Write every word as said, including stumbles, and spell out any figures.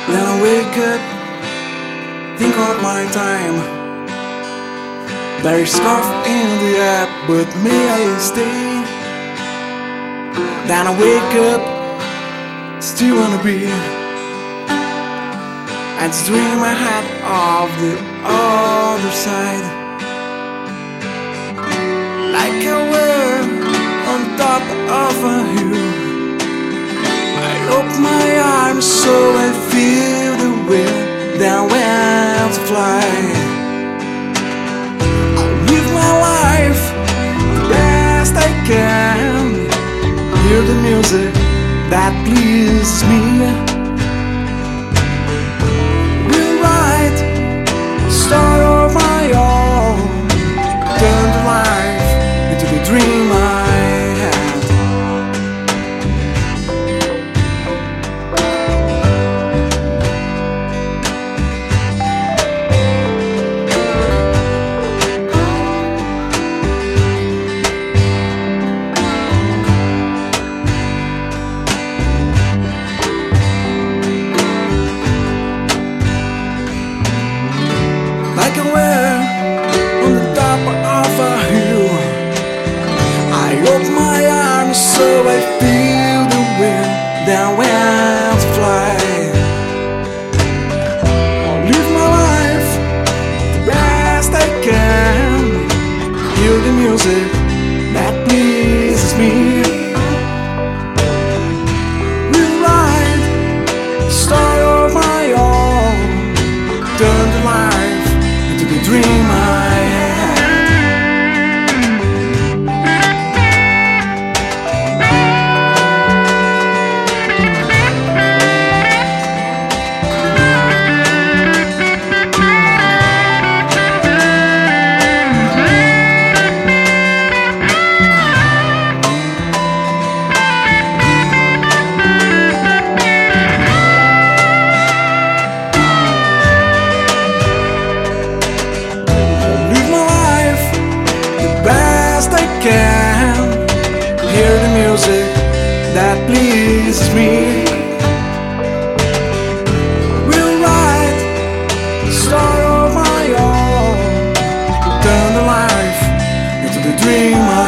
Then I wake up, think of my time. There is coffee in the air, but may I stay? Then I wake up, still wanna be. And dream I had of the other side. Like a word on top of a hill, I open my arms so I feel the wind. Then when to fly, I'll live my life the best I can. Hear the music that pleases me. We'll write a story of my own. Turn the life into the dream I had. Like a whale on the top of a hill, I open my arms so I feel the wind. Then when to fly, I'll live my life the best I can. Hear the music that pleases me. We'll write a story of my own. Turn the life into the dream I had. Can hear the music that pleases me. We'll write a story of my own. Turn the life into the dream I